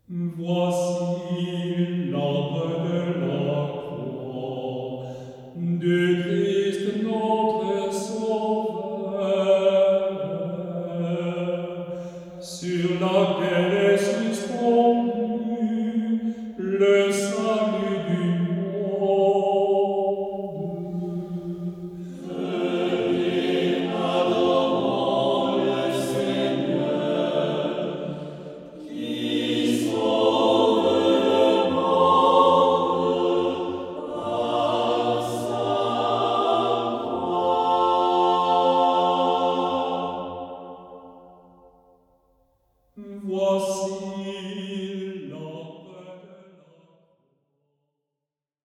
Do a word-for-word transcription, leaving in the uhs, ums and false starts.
Voici l'arbre de la croix de Christ notre Sauveur, sur laquelle